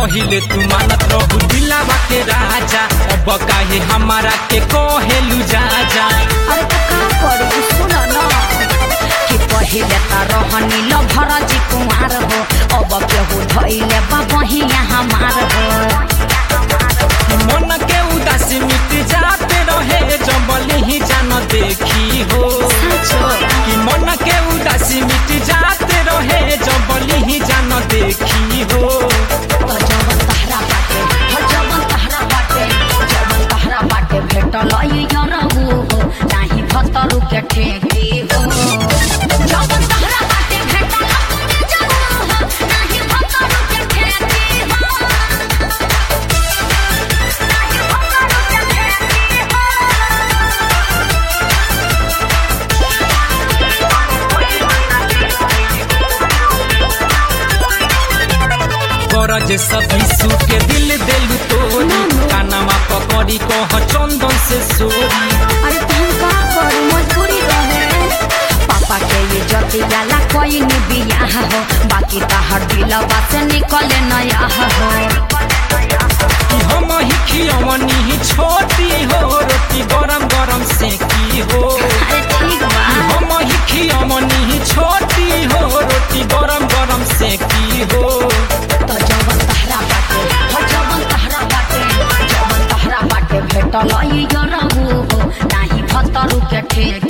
पहिले तू मानत रहू दिलावा के राजा, अब काहे हमारा के कहेलू जा जा। अरे तो का करी सुन न कि पहिले त रहनी लभर जी कुमार हो, अब केहू धइले बा बहिया हमार हो। मन के उदासी मिट जाते रहे जबली ही जान देखी हो, कि मन के उदासी मिट जाते रहे जबली ही जान देखी हो। तो जवन तहरा बाटे हर जवन तहरा बाटे, जवन तहरा बाटे भेटल ई यरहु हो, नाही भतरु के ठेकी हो। जवन तहरा बाटे भेटल ई यरहु हो, नाही भतरु के ठेकी हो। गरज सभी सूट के दिल देलू तोरी, कानमा पकड़ी कह चंदन से सोरी। अरे तुम का करू मजबूरी रहे, पापा के ये जतियाला कोई नहीं बियाह हो, बाकी तहर दिलवा से निकले नया हो। कि हम ही खियवनी ही छोटी हो, रोटी गरम गरम से की हो। अरे ठीक बा, हम ही खियवनी ही छोटी हो, रोटी गरम गरम से की हो। तो जवन तहरा बाटे हर जवन तहरा बाटे, जवन तहरा बाटे भेटल ई यरहु हो, नाही भतरु के ठेकी